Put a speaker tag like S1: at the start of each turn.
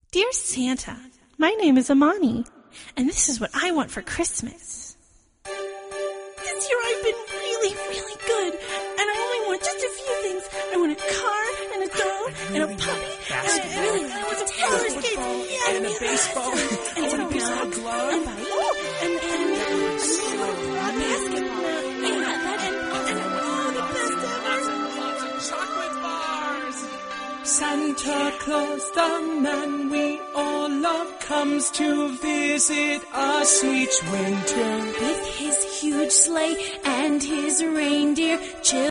S1: Dear Santa, my name is Amani, and this is what I want for Christmas. This year I've been really, really good, and I only want just a few things. I want a car, and a doll, and a puppy, and I want some roller skates,
S2: and a baseball,
S1: and a piece of glove, and a basketball, and all the best ever.
S2: Lots of chocolate bars.
S3: Santa Claus, the man we all love, comes to visit us each winter.
S4: With his huge sleigh and his reindeer,